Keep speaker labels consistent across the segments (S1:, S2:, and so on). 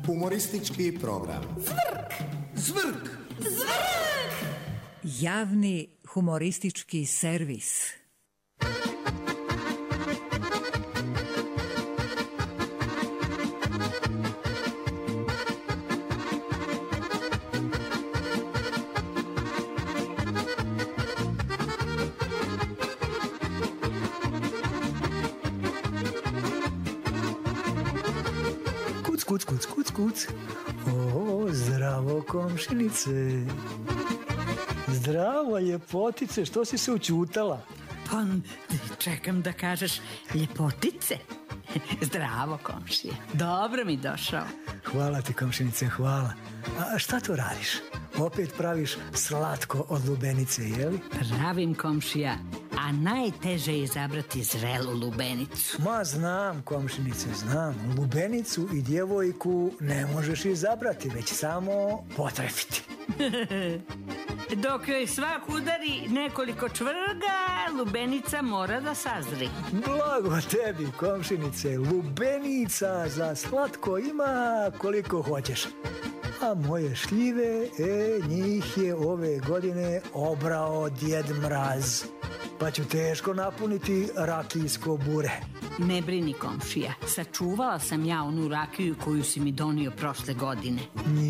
S1: Humoristički program.
S2: Zvrk!
S1: Zvrk!
S2: Zvrk!
S3: Javni humoristički servis.
S4: Kuc. O, zdravo komšinice. Zdravo ljepotice, što si se učutala?
S5: Pa čekam da kažeš ljepotice. Zdravo komšije, dobro mi došao.
S4: Hvala ti komšinice, hvala. A šta to radiš? Opet praviš slatko od lubenice, jeli?
S5: Pravim komšija, a najteže je izabrati zrelu lubenicu.
S4: Ma znam komšinice, znam. Lubenicu i djevojku ne možeš izabrati, već samo potrefiti.
S5: Dok joj svak udari nekoliko čvrga, lubenica mora da sazri.
S4: Blago tebi komšinice, lubenica za slatko ima koliko hoćeš. A moje šljive, njih je ove godine obrao Djed Mraz. Pa ću teško napuniti rakijsko bure.
S5: Ne brini komšija, sačuvala sam ja onu rakiju koju si mi donio prošle godine.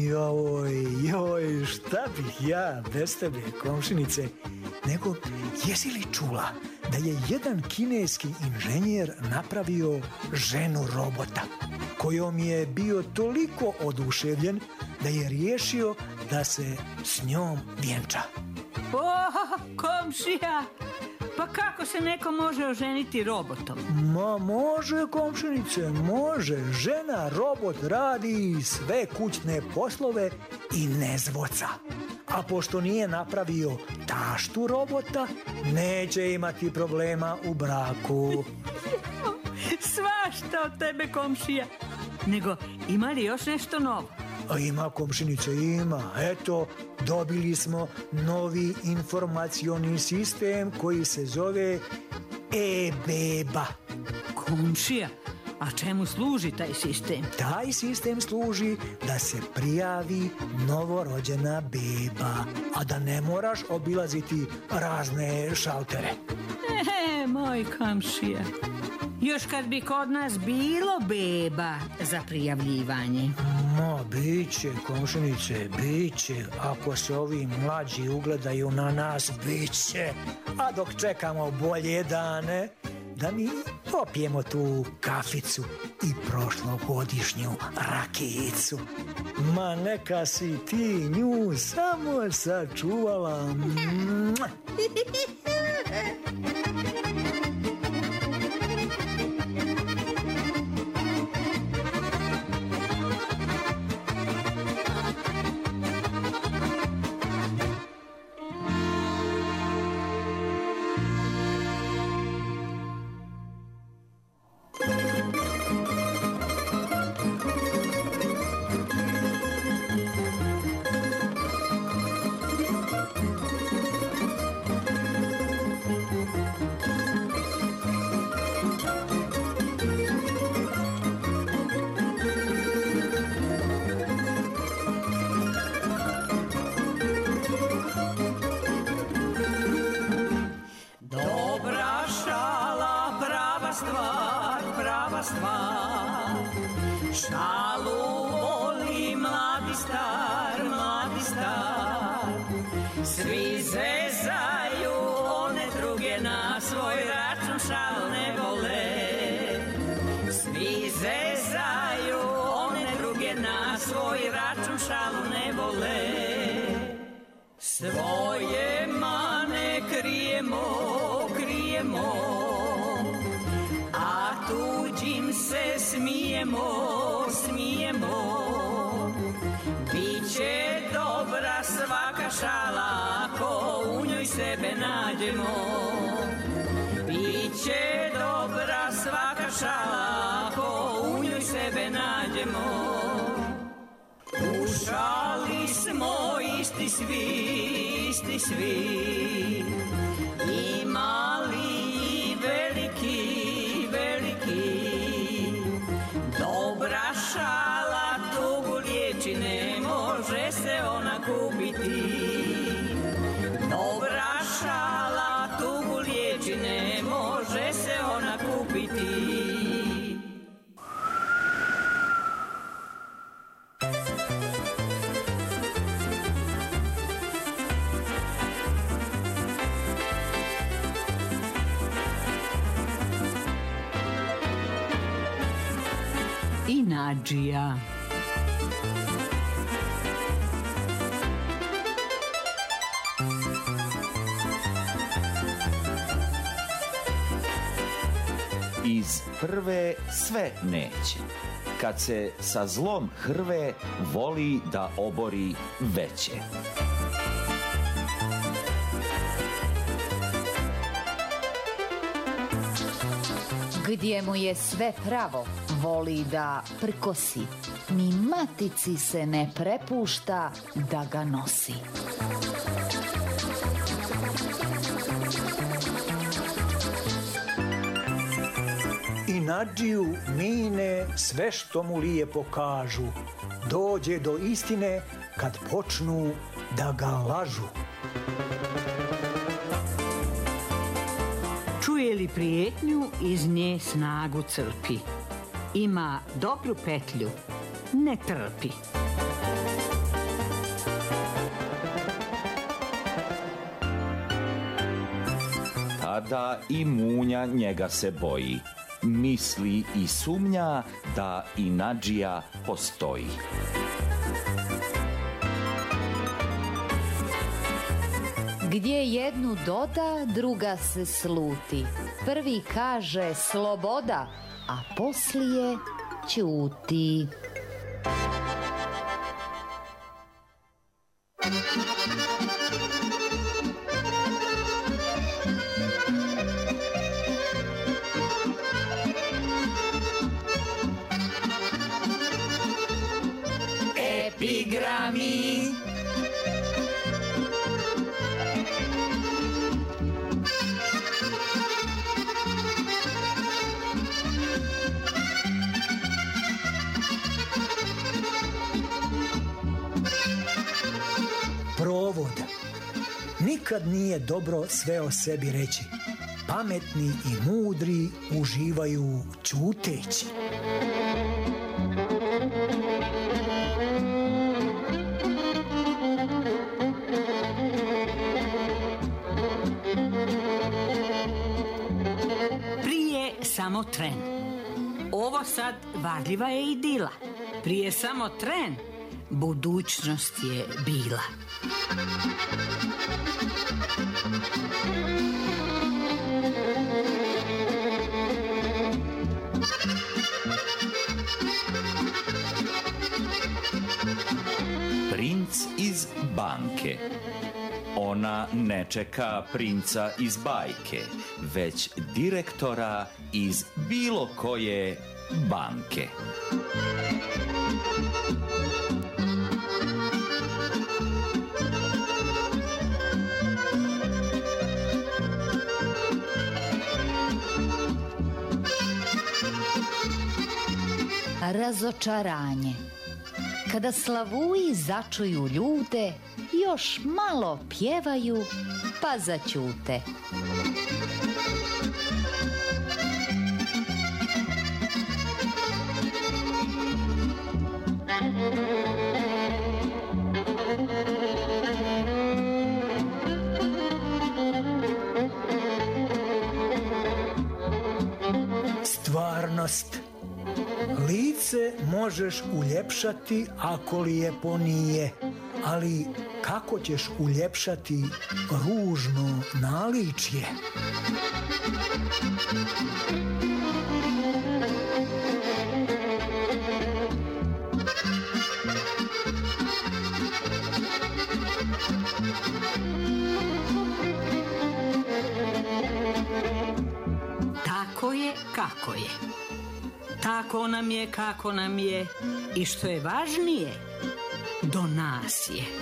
S4: Joj, šta bih ja bez tebe komšinice. Nego, jesi li čula da je jedan kineski inženjer napravio ženu robota, kojom je bio toliko oduševljen da je riješio da se s njom vjenča?
S5: Komšija, pa kako se neko može oženiti robotom?
S4: Ma može komšinice, može. Žena robot radi sve kućne poslove i ne zvoca. A pošto nije napravio taštu robota, neće imati problema u braku.
S5: Svašta od tebe komšija. Nego, ima li još nešto novo?
S4: A ima komšinice, ima. Eto, dobili smo novi informacioni sistem koji se zove e-beba.
S5: Komšija, a čemu služi taj sistem?
S4: Taj sistem služi da se prijavi novorođena beba, a da ne moraš obilaziti razne šaltere.
S5: Moj komšija, još kad bi kod nas bilo beba za prijavljivanje.
S4: Ma, biće, komšinice, biće. Ako se ovi mlađi ugledaju na nas, biće. A dok čekamo bolje dane, da mi popijemo tu kaficu i prošlogodišnju rakijicu. Ma neka si ti nju samo sačuvala.
S5: Šalu voli mladi star, svi zezaju one druge, na svoj račun šal ne vole. Svi zezaju one druge, na svoj račun šalu ne vole. Svoje mane krijemo, a tuđim se smijemo. Biće dobra svaka šala ako u njoj sebe nađemo. Biće dobra svaka šala ako u njoj sebe nađemo. U šali smo isti svi, i mali i veliki. Dobra šala tugu Inadžija.
S2: Iz prve sve neće. Kad se sa zlom hrve, voli da obori veće.
S6: Gdje mu je sve pravo, voli da prkosi, ni matici se ne prepušta da ga nosi.
S4: Inadžiju mine sve što mu lijepo kažu, dođe do istine kad počnu da ga lažu.
S5: Čuje li prijetnju, iz nje snagu crpi. Ima dobru petlju, ne trpi.
S2: Tada i munja njega se boji. Misli i sumnja da inadžija postoji.
S6: Gdje jednu doda, druga se sluti. Prvi kaže sloboda, a poslije ćuti.
S1: Epigrami.
S4: Provod. Nikad nije dobro sve o sebi reći. Pametni i mudri uživaju ćuteći.
S5: Prije samo tren. Ovo sad varljiva je idila. Prije samo tren, budućnost je bila.
S2: Princ iz banke. Ona ne čeka princa iz bajke, već direktora iz bilo koje banke.
S6: Razočaranje. Kada slavuji začuju ljude, još malo pjevaju pa zaćute.
S4: Stvarnost. Lice možeš uljepšati ako lijepo nije, ali kako ćeš uljepšati ružno naličje?
S5: Tako je kako je. Tako nam je kako nam je i što je važnije, do nas je.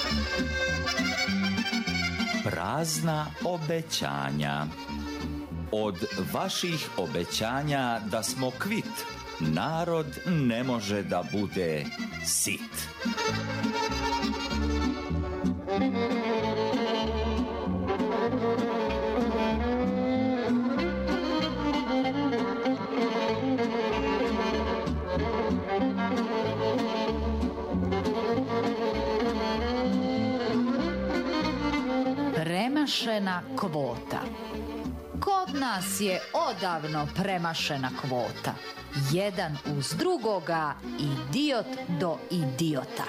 S2: Prazna obećanja. Od vaših obećanja da smo kvit, narod ne može da bude sit.
S6: Premašena kvota. Kod nas je odavno premašena kvota. Jedan uz drugoga, idiot do idiota.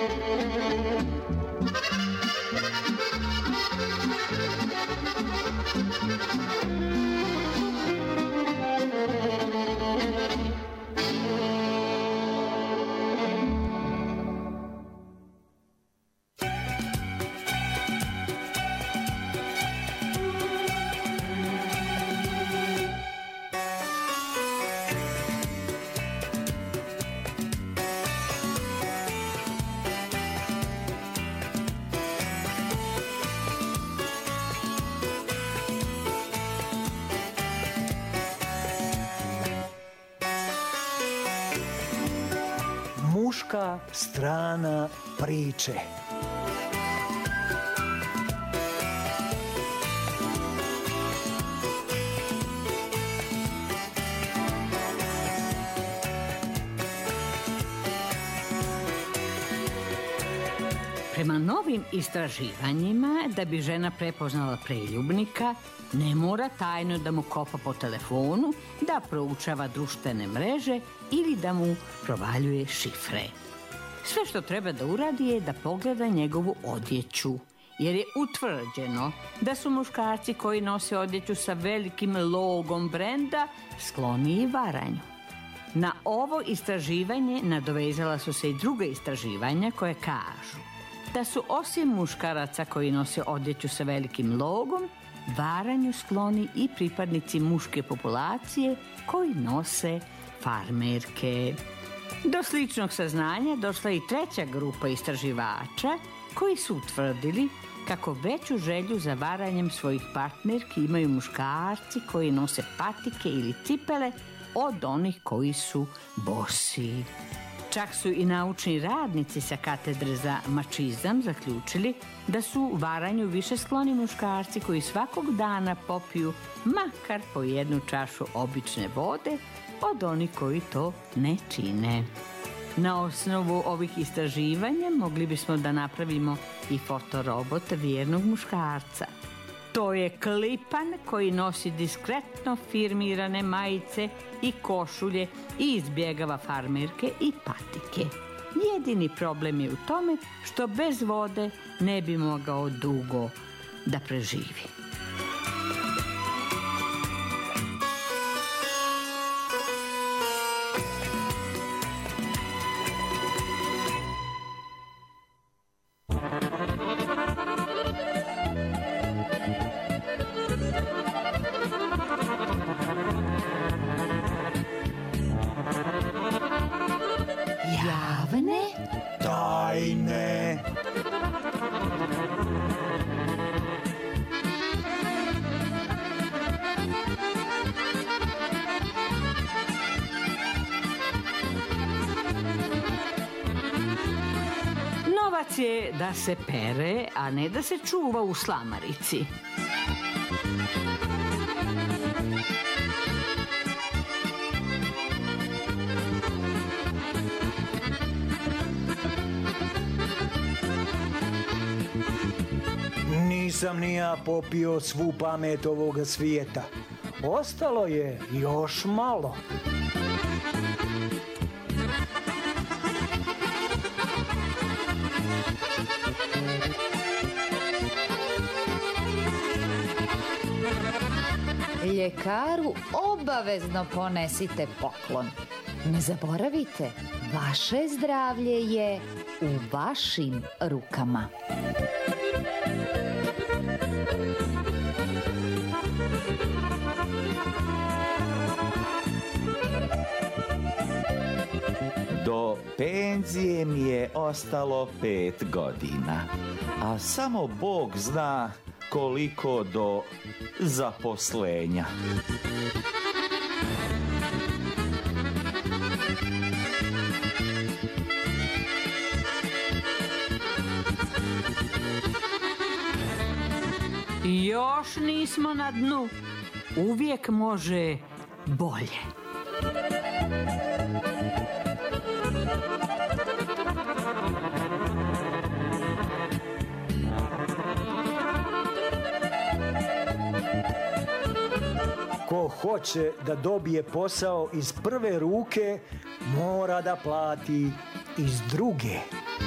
S4: Muška strana priče.
S5: Prema novim istraživanjima, da bi žena prepoznala preljubnika, ne mora tajno da mu kopa po telefonu, da proučava društvene mreže ili da mu provaljuje šifre. Sve što treba da uradi je da pogleda njegovu odjeću, jer je utvrđeno da su muškarci koji nose odjeću sa velikim logom brenda skloniji varanju. Na ovo istraživanje nadovezala su se i druga istraživanja koje kažu da su osim muškaraca koji nose odjeću sa velikim logom, varanju skloni i pripadnici muške populacije koji nose farmerke. Do sličnog saznanja došla i treća grupa istraživača koji su utvrdili kako veću želju za varanjem svojih partnerki imaju muškarci koji nose patike ili cipele od onih koji su bosi. Čak su i naučni radnici sa katedre za mačizam zaključili da su varanju više skloni muškarci koji svakog dana popiju makar po jednu čašu obične vode od onih koji to ne čine. Na osnovu ovih istraživanja mogli bismo da napravimo i fotorobot vjernog muškarca. To je klipan koji nosi diskretno firmirane majice i košulje i izbjegava farmerke i patike. Jedini problem je u tome što bez vode ne bi mogao dugo da preživi.
S1: Tajne.
S5: Novac je da se pere, a ne da se čuva u slamarici.
S4: Nisam ni ja popio svu pamet ovoga svijeta. Ostalo je još malo.
S6: Ljekaru obavezno ponesite poklon. Ne zaboravite, vaše zdravlje je u vašim rukama.
S2: Do penzije mi je ostalo 5 godina, a samo Bog zna koliko do zaposlenja.
S5: Još nismo na dnu. Uvijek može bolje.
S4: Ko hoće da dobije posao iz prve ruke, mora da plati iz druge.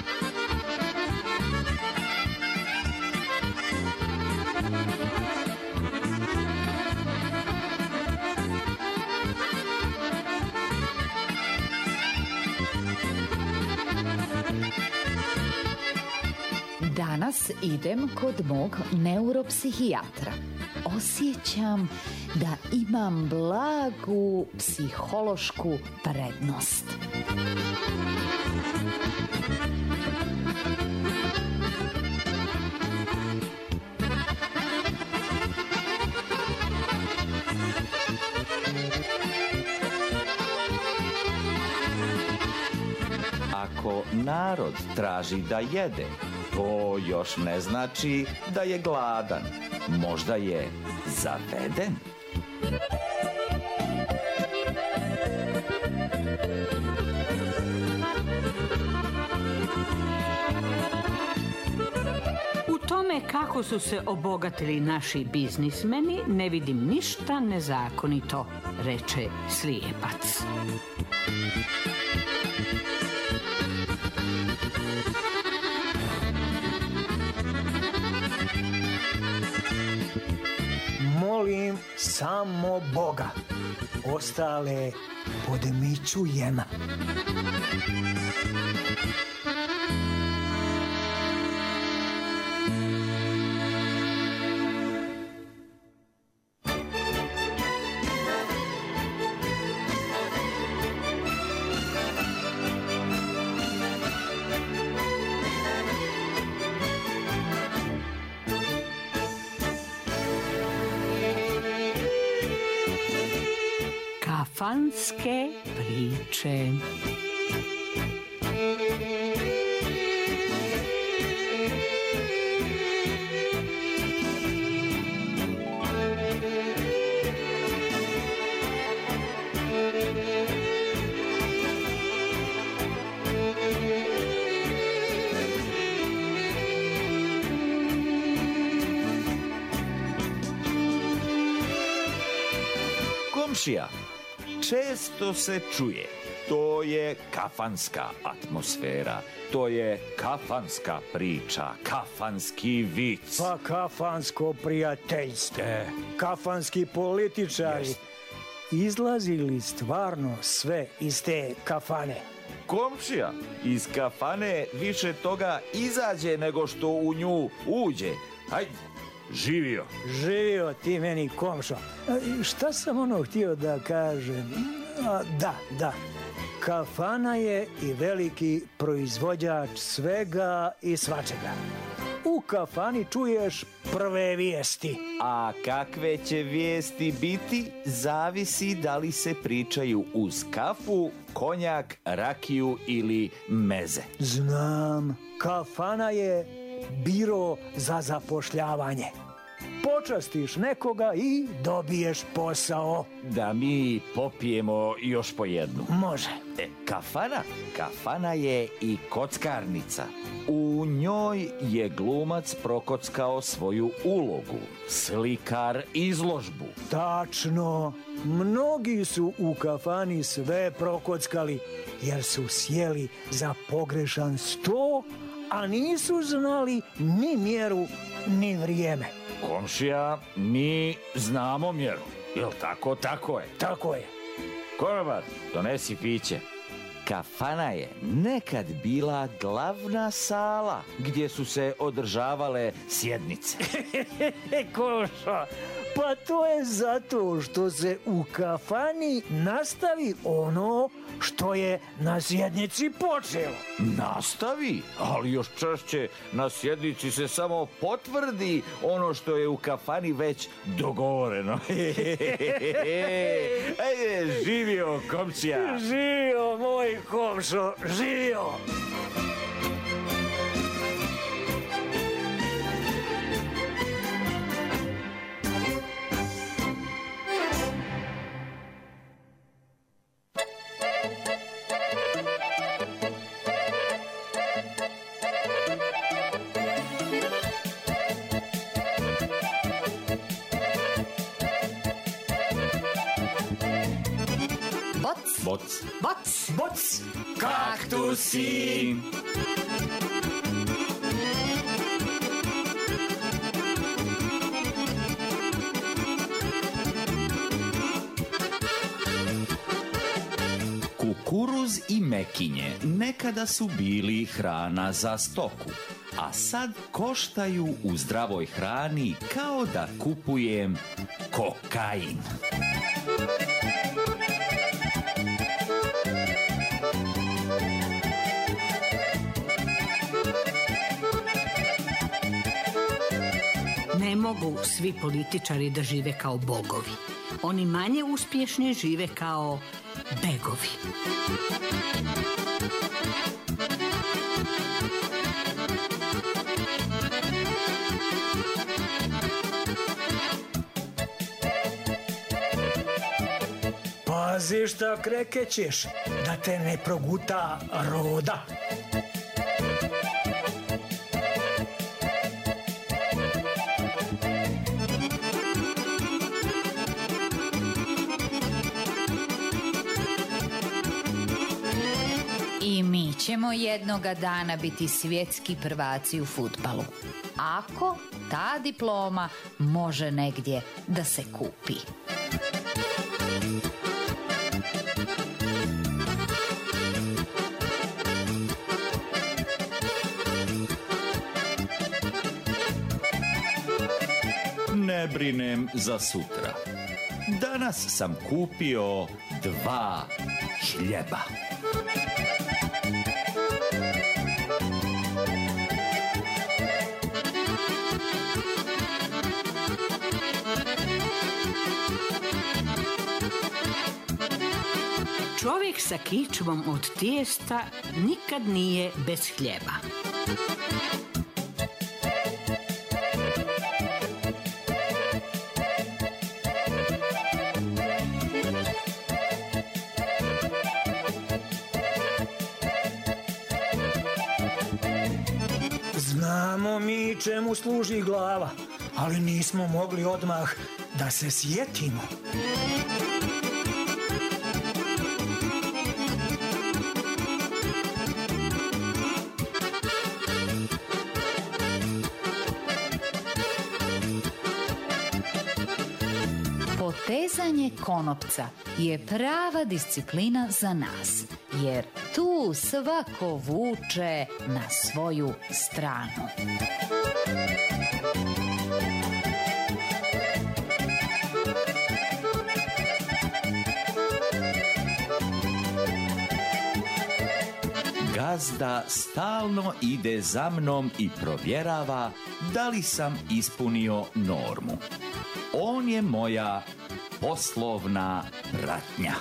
S6: Danas idem kod mog neuropsihijatra. Osjećam da imam blagu psihološku prednost.
S2: Ako narod traži da jede, to još ne znači da je gladan. Možda je zaveden.
S5: U tome kako su se obogatili naši biznismeni ne vidim ništa nezakonito, reče slijepac.
S4: Molim samo Boga, ostale podmićujem.
S5: Kafanske priče.
S2: Komšija, često se čuje, to je kafanska atmosfera, to je kafanska priča, kafanski vic.
S4: Pa kafansko prijateljstvo, kafanski političari. Izlazi li stvarno sve iz te kafane?
S2: Komšija, iz kafane više toga izađe nego što u nju uđe. Hajde, živio.
S4: Živio ti meni, komšo. Šta sam htio da kažem? Da. Kafana je i veliki proizvođač svega i svačega. U kafani čuješ prve vijesti.
S2: A kakve će vijesti biti, zavisi da li se pričaju uz kafu, konjak, rakiju ili meze.
S4: Znam, kafana je biro za zapošljavanje. Počastiš nekoga i dobiješ posao.
S2: Da mi popijemo još po jednu.
S4: Može.
S2: Kafana je i kockarnica. U njoj je glumac prokockao svoju ulogu, slikar izložbu.
S4: Tačno, mnogi su u kafani sve prokockali jer su sjeli za pogrešan sto, a nisu znali ni mjeru ni vrijeme.
S2: Komšija, mi znamo mjeru. Jel tako? Tako je.
S4: Tako je.
S2: Konobar, donesi piće. Kafana je nekad bila glavna sala gdje su se održavale sjednice.
S4: Košo, Pa to je zato što se u kafani nastavi ono što je na sjednici počelo.
S2: Nastavi, ali još češće na sjednici se samo potvrdi ono što je u kafani već dogovoreno. Ajde, živio komšija.
S4: Živio, moj komšo, živio.
S2: Boc.
S6: Boc!
S4: Boc!
S2: Kaktusi. Kukuruz i mekinje nekada su bili hrana za stoku, a sad koštaju u zdravoj hrani kao da kupujem kokain.
S5: Ne mogu svi političari da žive kao bogovi. Oni manje uspješni žive kao begovi.
S4: Pazi šta krekećeš, da te ne proguta roda.
S6: I mi ćemo jednoga dana biti svjetski prvaci u fudbalu. Ako ta diploma može negdje da se kupi.
S2: Ne brinem za sutra. Danas sam kupio 2 hljeba.
S5: Čovjek sa kičmom od tijesta nikad nije bez hljeba.
S4: Znamo mi čemu služi glava, ali nismo mogli odmah da se sjetimo.
S6: Potezanje konopca je prava disciplina za nas, jer tu svako vuče na svoju stranu.
S2: Gazda stalno ide za mnom i provjerava da li sam ispunio normu. On je moja poslovna pratnja.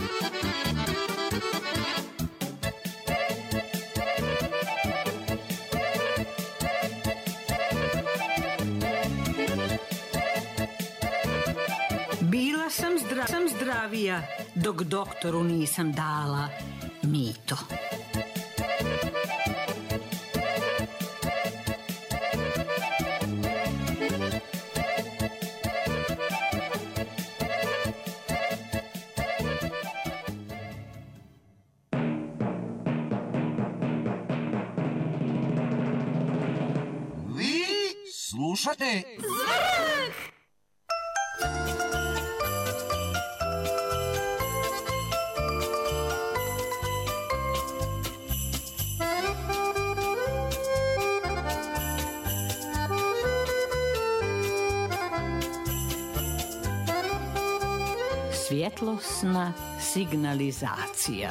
S5: Bila sam zdravija dok doktoru nisam dala mito.
S1: Slušate?
S5: svjetlosna signalizacija.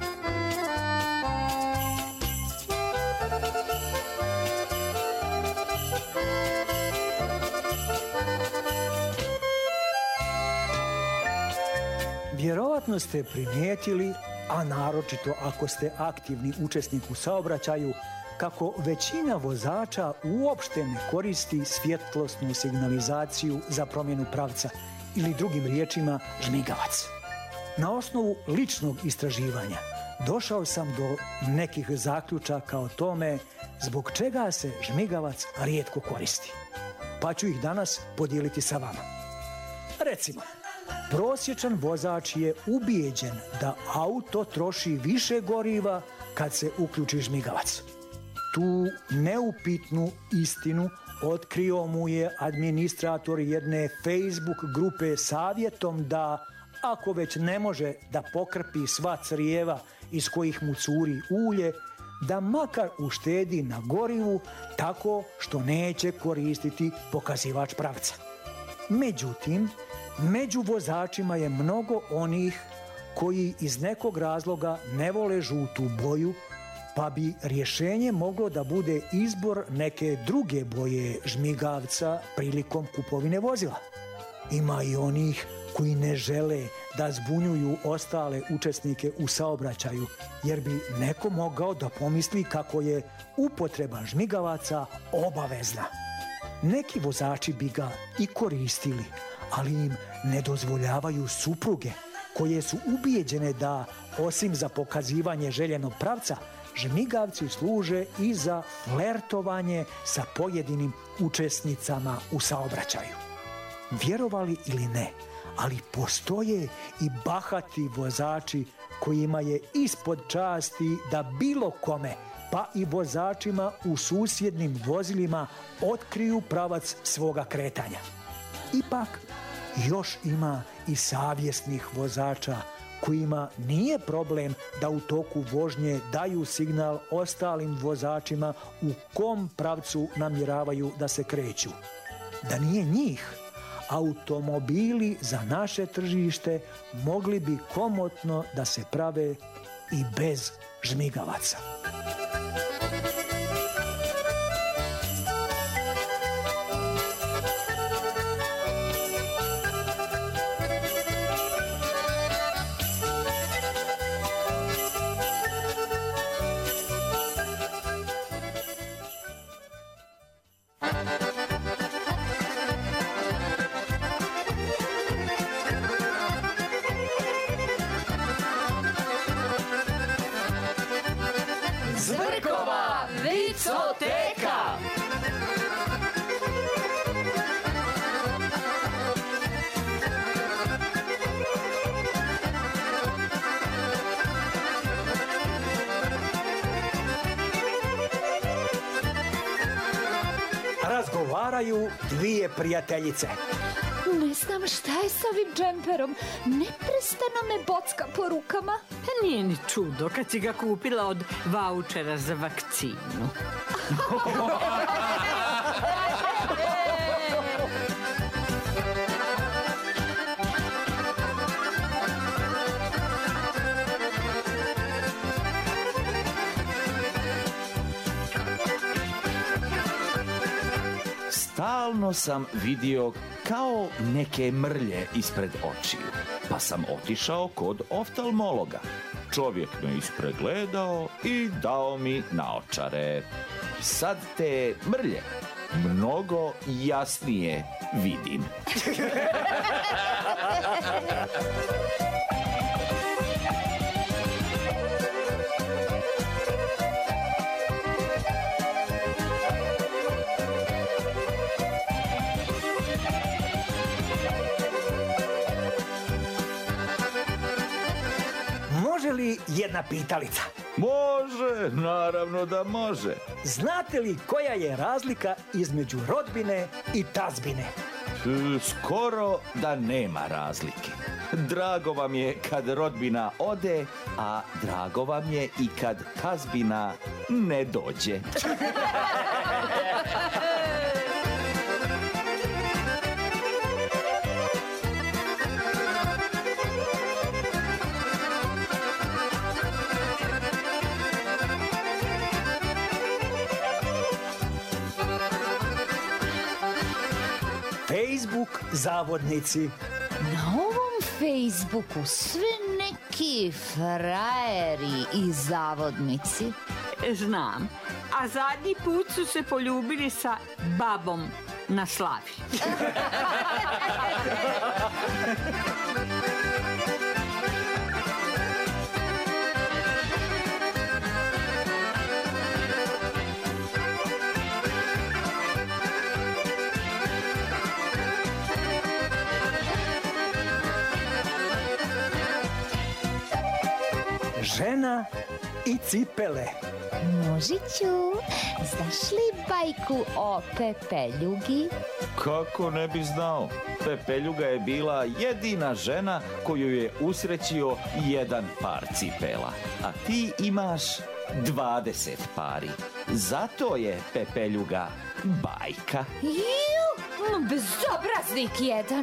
S4: Vjerovatno ste primijetili, a naročito ako ste aktivni učesnik u saobraćaju, kako većina vozača uopšte ne koristi svjetlosnu signalizaciju za promjenu pravca ili drugim riječima žmigavac. Na osnovu ličnog istraživanja došao sam do nekih zaključaka o tome zbog čega se žmigavac rijetko koristi. Pa ću ih danas podijeliti sa vama. Recimo, prosječan vozač je ubijeđen da auto troši više goriva kad se uključi žmigavac. Tu neupitnu istinu otkrio mu je administrator jedne Facebook grupe savjetom da, ako već ne može da pokrpi sva crijeva iz kojih mu curi ulje, da makar uštedi na gorivu tako što neće koristiti pokazivač pravca. Međutim, među vozačima je mnogo onih koji iz nekog razloga ne vole žutu boju, pa bi rješenje moglo da bude izbor neke druge boje žmigavca prilikom kupovine vozila. Ima i onih koji ne žele da zbunjuju ostale učesnike u saobraćaju, jer bi neko mogao da pomisli kako je upotreba žmigavaca obavezna. Neki vozači bi ga i koristili, ali im ne dozvoljavaju supruge, koje su ubijeđene da, osim za pokazivanje željenog pravca, žmigavci služe i za flertovanje sa pojedinim učesnicama u saobraćaju. Vjerovali ili ne, ali postoje i bahati vozači kojima je ispod časti da bilo kome, pa i vozačima u susjednim vozilima, otkriju pravac svoga kretanja. Ipak, još ima i savjesnih vozača kojima nije problem da u toku vožnje daju signal ostalim vozačima u kom pravcu namjeravaju da se kreću. Da nije njih, automobili za naše tržište mogli bi komotno da se prave i bez žmigavaca.
S6: Zbrkova vicoteka!
S4: Razgovaraju dvije prijateljice.
S6: Ne znam šta je s ovim džemperom. Neprestano me bocka po rukama.
S5: Nije ni čudo kad si ga kupila od vaučera za vakcinu.
S2: Stalno sam vidio kao neke mrlje ispred očiju, pa sam otišao kod oftalmologa. Čovjek me ispregledao i dao mi naočare. Sad te mrlje mnogo jasnije vidim.
S4: Može li jedna pitalica?
S2: Može, naravno da može.
S4: Znate li koja je razlika između rodbine i tazbine?
S2: Skoro da nema razlike. Drago vam je kad rodbina ode, a drago vam je i kad tazbina ne dođe.
S4: Facebook zavodnici.
S6: Na ovom Facebooku sve neki frajeri i zavodnici.
S5: Znam, a zadnji put su se poljubili sa babom na slavi.
S4: Žena i cipele.
S6: Mužiću, znaš li bajku o Pepeljugi?
S2: Kako ne bi znao? Pepeljuga je bila jedina žena koju je usrećio jedan par cipela. A ti imaš 20 pari. Zato je Pepeljuga bajka.
S6: Bezobraznik jedan.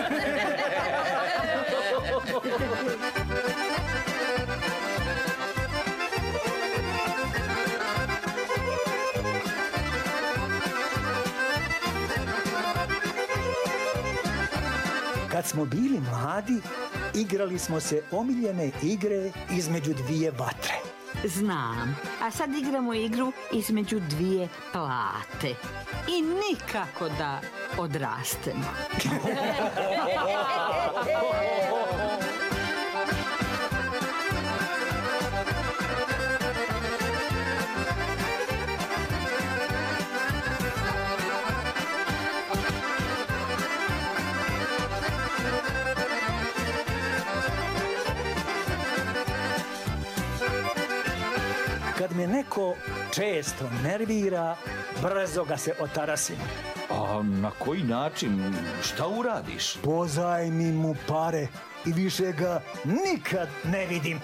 S4: Kad smo bili mladi, igrali smo se omiljene igre između dvije vatre.
S5: Znam, a sad igramo igru između dvije plate. I nikako da odrastemo.
S4: Kad me neko često nervira, brzo ga se otarasim.
S2: A na koji način? Šta uradiš?
S4: Pozajmi mu pare i više ga nikad ne vidim.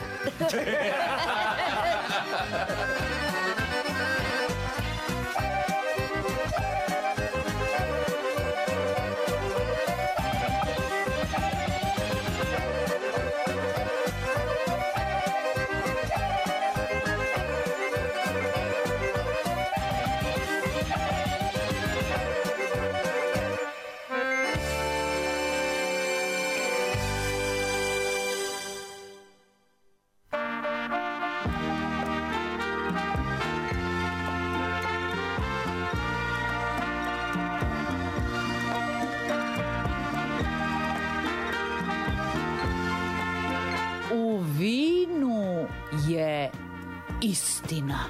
S6: U vinu je istina.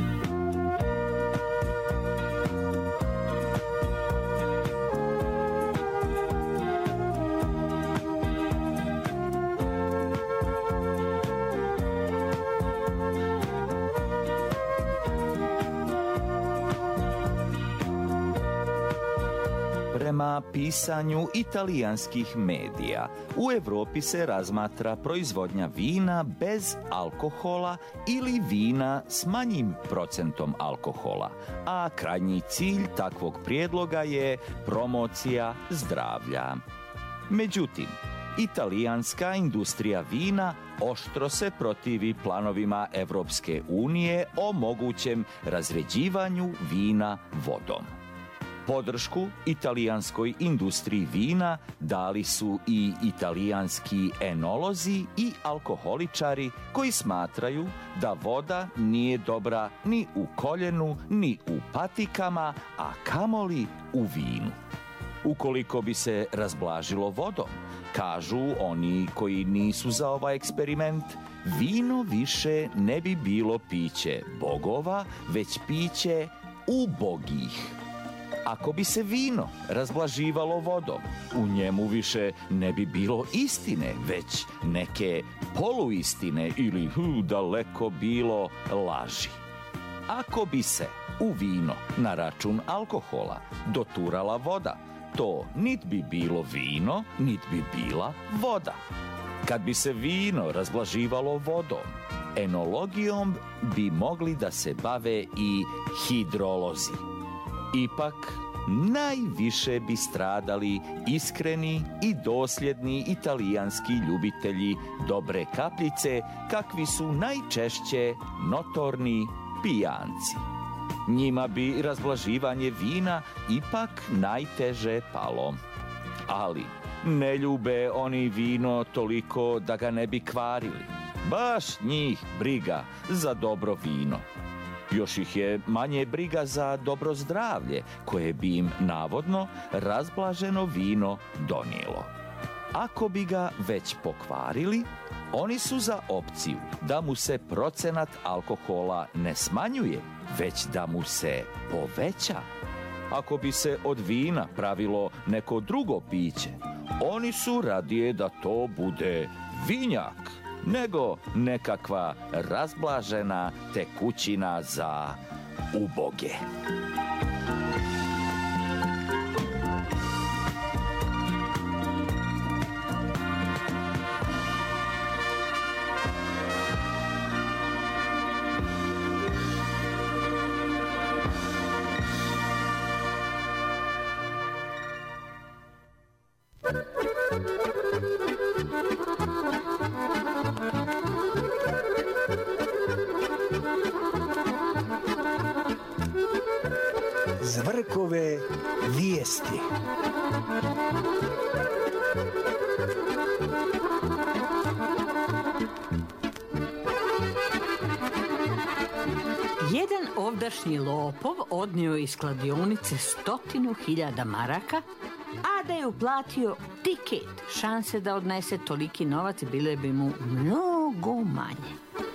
S2: Prema pisanju italijanskih medija, u Evropi se razmatra proizvodnja vina bez alkohola ili vina s manjim procentom alkohola, a krajnji cilj takvog prijedloga je promocija zdravlja. Međutim, italijanska industrija vina oštro se protivi planovima Evropske unije o mogućem razređivanju vina vodom. Podršku italijanskoj industriji vina dali su i italijanski enolozi i alkoholičari koji smatraju da voda nije dobra ni u koljenu, ni u patikama, a kamoli u vinu. Ukoliko bi se razblažilo vodom, kažu oni koji nisu za ovaj eksperiment, vino više ne bi bilo piće bogova, već piće ubogih. Ako bi se vino razblaživalo vodom, u njemu više ne bi bilo istine, već neke poluistine ili daleko bilo laži. Ako bi se u vino na račun alkohola doturala voda, to nit bi bilo vino, nit bi bila voda. Kad bi se vino razblaživalo vodom, enologijom bi mogli da se bave i hidrolozi. Ipak, najviše bi stradali iskreni i dosljedni italijanski ljubitelji dobre kapljice, kakvi su najčešće notorni pijanci. Njima bi razblaživanje vina ipak najteže palo. Ali ne ljube oni vino toliko da ga ne bi kvarili. Baš njih briga za dobro vino. Još ih je manje briga za dobro zdravlje, koje bi im navodno razblaženo vino donijelo. Ako bi ga već pokvarili, oni su za opciju da mu se procenat alkohola ne smanjuje, već da mu se poveća. Ako bi se od vina pravilo neko drugo piće, oni su radije da to bude vinjak, nego nekakva razblažena tekućina za uboge.
S4: Zvrkove vijesti.
S5: Jedan ovdašnji lopov odnio iz kladionice 100.000 maraka, a da je uplatio tiket, šanse da odnese toliki novac bile bi mu mnogo manje.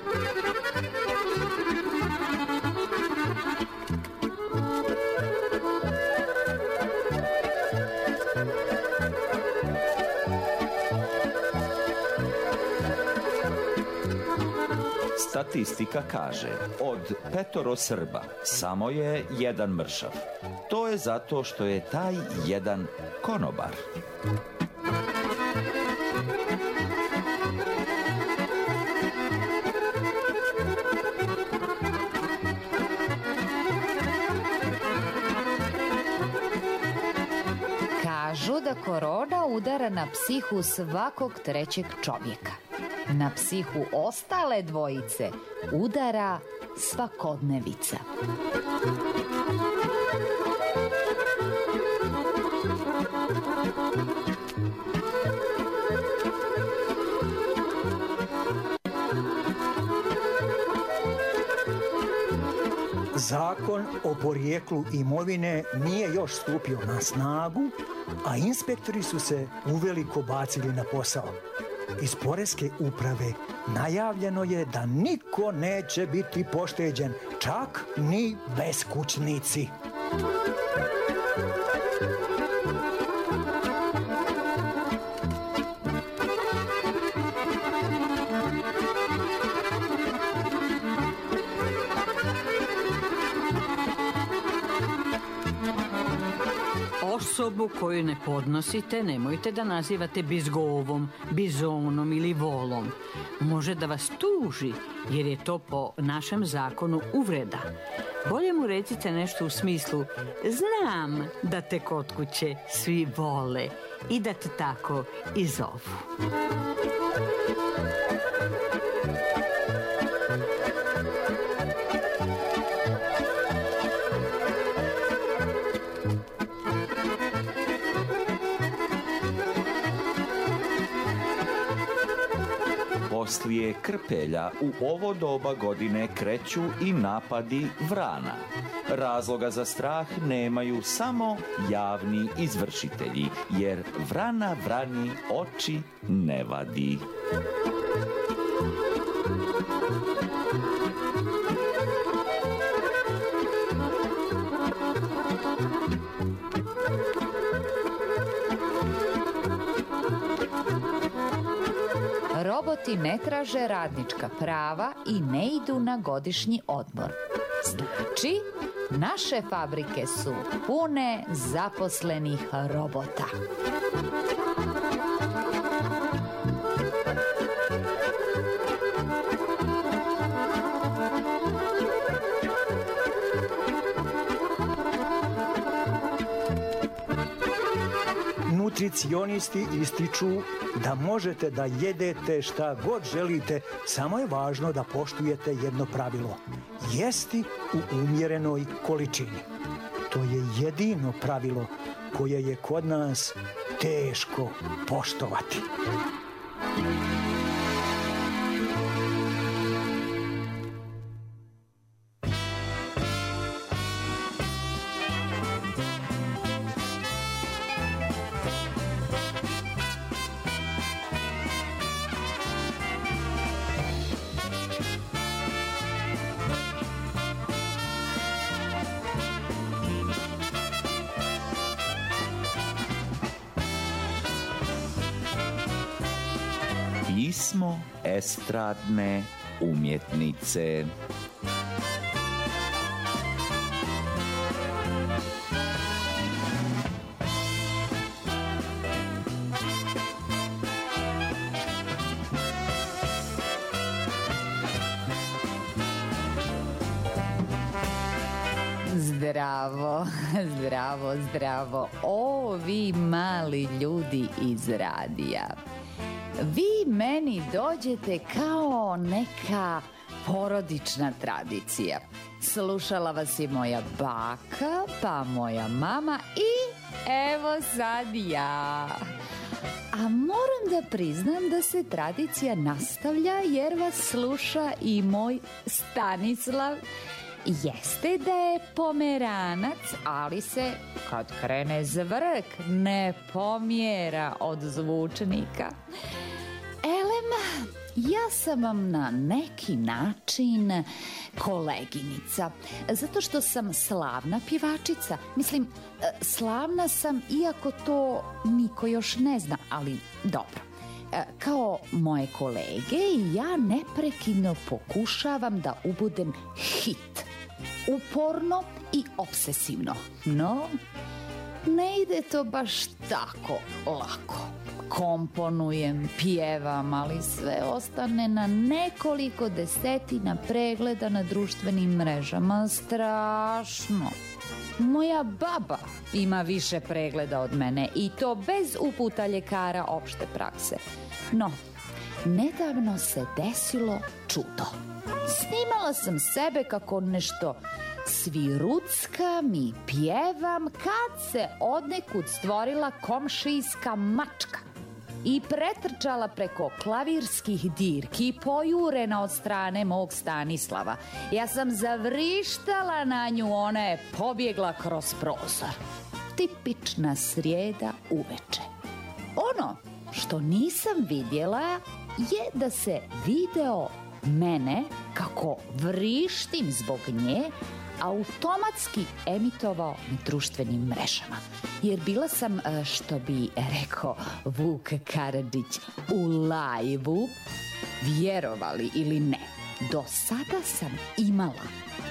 S2: Statistika kaže, od 5 Srba samo je jedan mršav. To je zato što je taj jedan konobar.
S6: Kažu da korona udara na psihu svakog trećeg čovjeka. Na psihu ostale dvojice udara svakodnevica.
S4: Zakon o porijeklu imovine nije još stupio na snagu, a inspektori su se uveliko bacili na posao. Iz Poreske uprave najavljeno je da niko neće biti pošteđen, čak ni beskućnici.
S5: Osobu koju ne podnosite nemojte da nazivate bizgovom, bizonom ili volom. Može da vas tuži, jer je to po našem zakonu uvreda. Bolje mu recite nešto u smislu: znam da te kod kuće svi vole i da te tako i zovu.
S2: Poslije krpelja u ovo doba godine kreću i napadi vrana. Razloga za strah nemaju samo javni izvršitelji, jer vrana vrani oči ne vadi.
S6: Roboti ne traže radnička prava i ne idu na godišnji odmor. Znači, naše fabrike su pune zaposlenih robota.
S4: Nutricionisti ističu da možete da jedete šta god želite, samo je važno da poštujete jedno pravilo: jesti u umjerenoj količini. To je jedino pravilo koje je kod nas teško poštovati.
S2: Pismo estradne umjetnice.
S6: Zdravo, zdravo, zdravo. O, vi mali ljudi iz radija. Vi meni dođete kao neka porodična tradicija. Slušala vas je moja baka, pa moja mama i evo sad ja. A moram da priznam da se tradicija nastavlja jer vas sluša i moj Stanislav. Jeste da je Pomeranac, ali se kad krene zvrk ne pomjera od zvučnika. Elem, ja sam vam na neki način koleginica, zato što sam slavna pjevačica. Mislim, slavna sam iako to niko još ne zna, ali dobro. Kao moje kolege ja neprekidno pokušavam da ubudem hit. Uporno i obsesivno. No, ne ide to baš tako lako. Komponujem, pjevam, ali sve ostane na nekoliko desetina pregleda na društvenim mrežama. Strašno. Moja baba ima više pregleda od mene i to bez uputa ljekara opšte prakse. No, nedavno se desilo čudo. Snimala sam sebe kako nešto sviruckam i pjevam kad se odnekud stvorila komšijska mačka i pretrčala preko klavirskih dirki pojurena od strane mog Stanislava. Ja sam zavrištala na nju, ona je pobjegla kroz prozor. Tipična srijeda uveče. Ono što nisam vidjela je da se video mene kako vrištim zbog nje automatski emitovao na društvenim mrežama. Jer bila sam, što bi rekao Vuk Karadžić, u lajvu. Vjerovali ili ne, do sada sam imala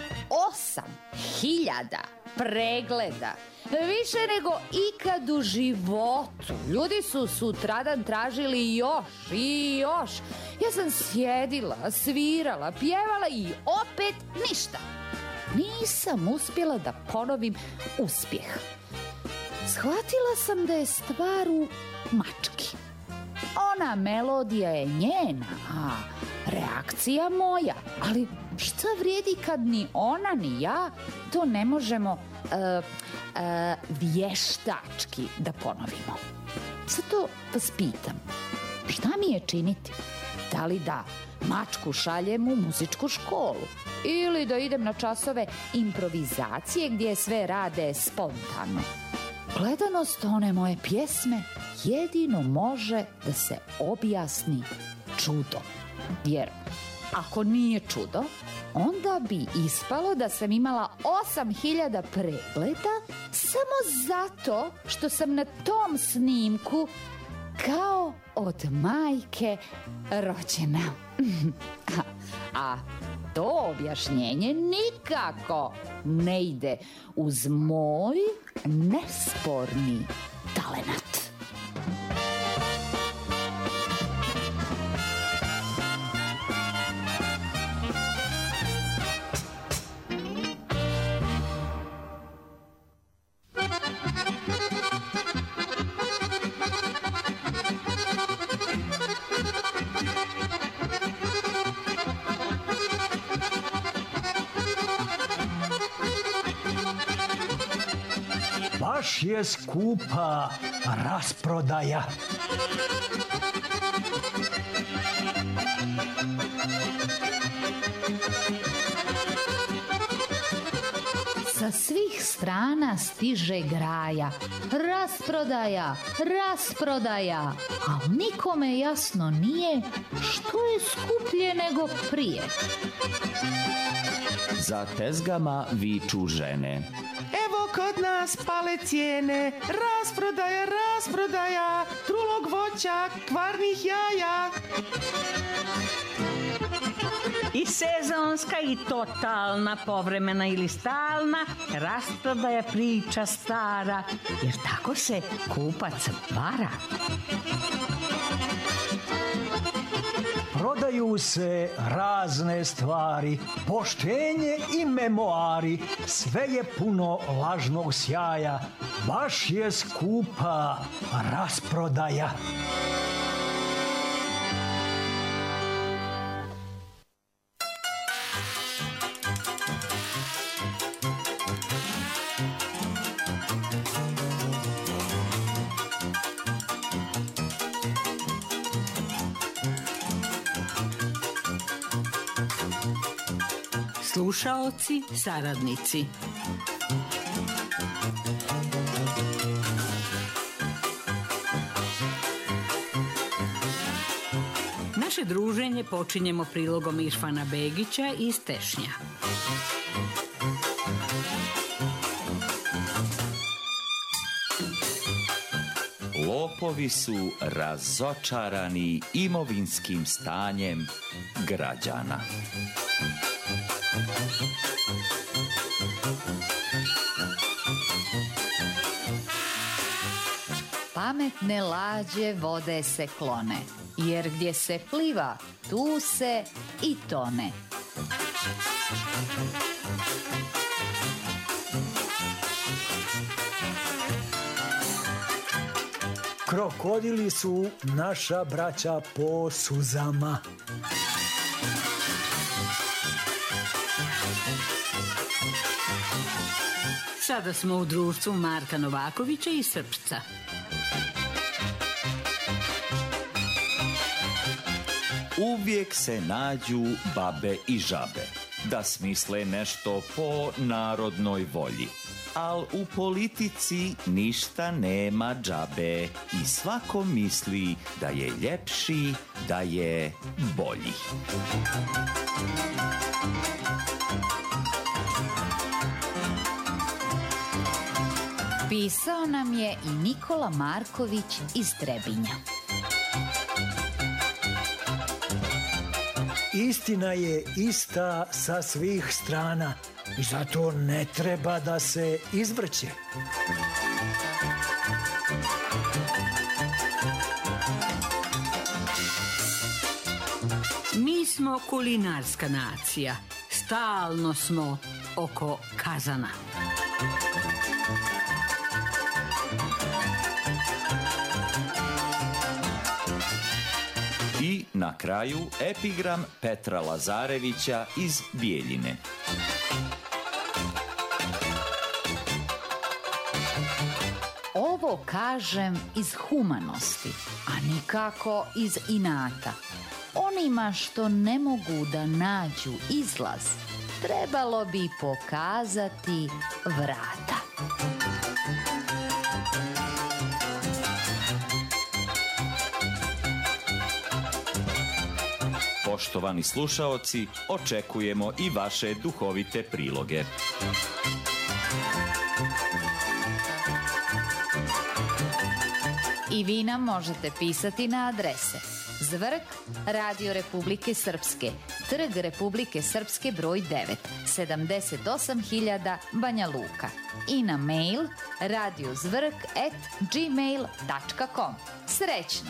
S6: 8.000 pregleda. Više nego ikad u životu. Ljudi su sutradan tražili još i još. Ja sam sjedila, svirala, pjevala i opet ništa. Nisam uspjela da ponovim uspjeh. Shvatila sam da je stvar u mački. Ona melodija je njena, a reakcija moja. Ali šta vrijedi kad ni ona ni ja to ne možemo vještački da ponovimo? Zato vas pitam, šta mi je činiti? Da li da mačku šaljem u muzičku školu ili da idem na časove improvizacije gdje sve rade spontano? Gledanost one moje pjesme jedino može da se objasni čudom. Jer ako nije čudo, onda bi ispalo da sam imala 8.000 pregleda samo zato što sam na tom snimku kao od majke rođena. A to objašnjenje nikako ne ide uz moj nesporni talenat.
S4: Baš je skupa rasprodaja.
S6: Sa svih strana stiže graja. Rasprodaja, rasprodaja. A nikome jasno nije što je skuplje nego prije.
S2: Za tezgama viču žene. Evo kod nas pale cijene, rasprodaja, rasprodaja, trulog voća, kvarnih jaja.
S5: I sezonska i totalna, povremena ili stalna, rasprodaja priča stara, jer tako se kupac vara.
S4: Prodaju se razne stvari, poštenje i memoari, sve je puno lažnog sjaja, baš je skupa rasprodaja.
S5: Slušaoci, saradnici. Naše druženje počinjemo prilogom Irfana Begića iz Tešnja.
S2: Lopovi su razočarani imovinskim stanjem građana.
S6: Pametne lađe vode se klone, jer gdje se pliva, tu se i tone.
S4: Krokodili su naša braća po suzama.
S5: Sada smo u društvu Marka Novakovića iz Srpca.
S2: Uvijek se nađu babe i žabe da smisle nešto po narodnoj volji. Al u politici ništa nema džabe i svako misli da je ljepši, da je bolji.
S6: Pisao nam je i Nikola Marković iz Trebinja.
S4: Istina je ista sa svih strana i zato ne treba da se izvrće.
S5: Mi smo kulinarska nacija. Stalno smo oko kazana.
S2: I na kraju epigram Petra Lazarevića iz Bijeljine.
S6: Ovo kažem iz humanosti, a nikako iz inata. Onima što ne mogu da nađu izlaz, trebalo bi pokazati vrata.
S2: Poštovani slušaoci, očekujemo i vaše duhovite priloge.
S6: I vi nam možete pisati na adrese: Zvrk, Radio Republike Srpske, Trg Republike Srpske broj 9, 78.000 Banja Luka, i na mail radiozvrk@gmail.com. Srećno!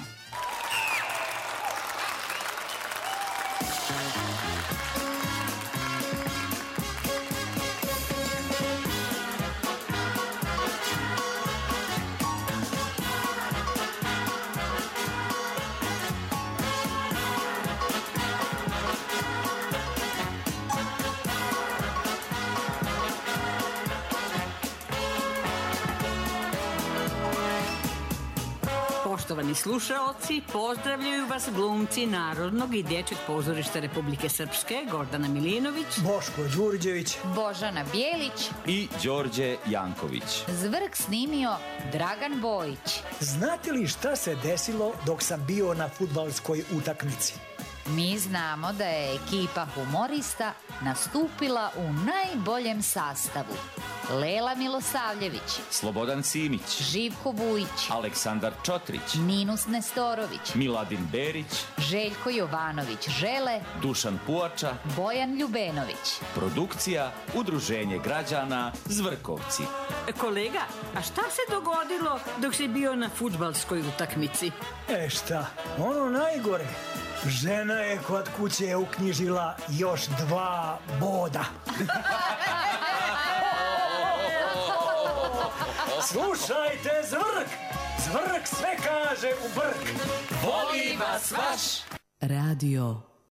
S5: poštovani slušaoci, pozdravljaju vas glumci Narodnog i Dječjeg pozorišta Republike Srpske, Gordana Milinović,
S4: Boško Đurđević,
S6: Božana Bijelić,
S2: i Đorđe Janković.
S6: zvrk snimio Dragan Bojić.
S4: znate li šta se desilo dok sam bio na fudbalskoj utakmici?
S6: Mi znamo da je ekipa humorista nastupila u najboljem sastavu. Lela Milosavljević,
S2: Slobodan Simić,
S6: Živko Vujić,
S2: Aleksandar Čotrić,
S6: Ninus Nestorović,
S2: Miladin Berić,
S6: Željko Jovanović Žele,
S2: Dušan Puača,
S6: Bojan Ljubenović.
S2: produkcija Udruženje građana Zvrkovci.
S5: Kolega, a šta se dogodilo dok si bio na fudbalskoj utakmici?
S4: Šta, ono najgore. Žena je kod kuće uknjižila još 2 boda. Slušajte, Zvrk! Zvrk sve kaže u brk.
S2: Voli vas vaš!
S3: Radio